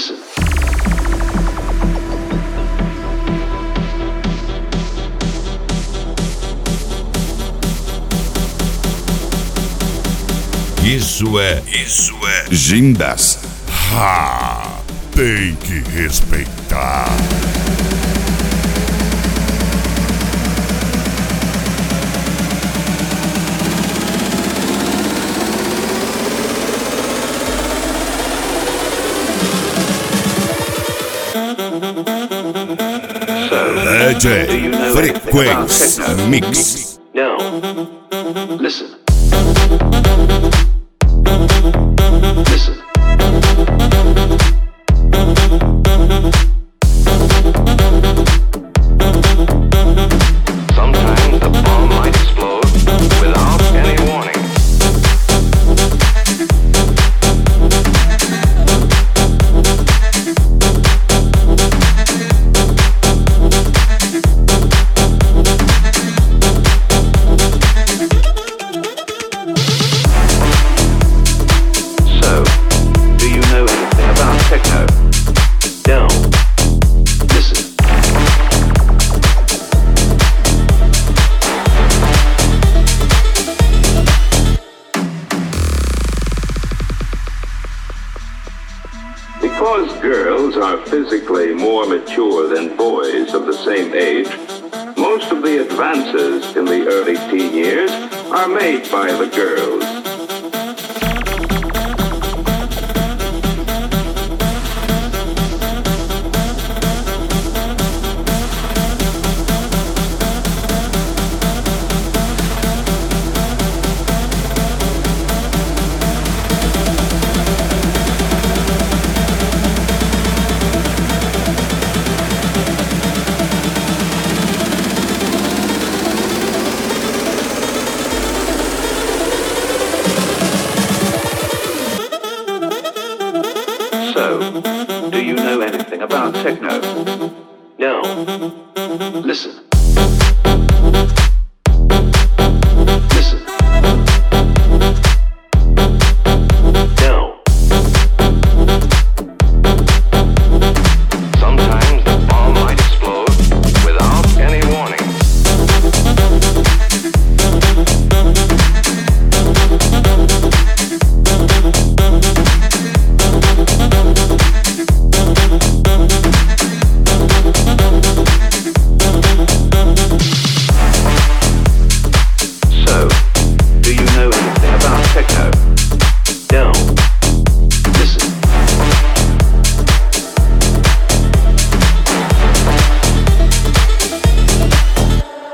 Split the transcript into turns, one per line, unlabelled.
Listen.
Isso é Gindas. Tem que respeitar. DJ Frequência Mix.
Now, listen. Listen. Sometimes the bomb might explode without any warning. So, do you know anything about techno? No. Listen. Because girls are physically more mature than boys of the same age, most of the advances in the early teen years are made by the girls. So, do you know anything about techno? No. Listen.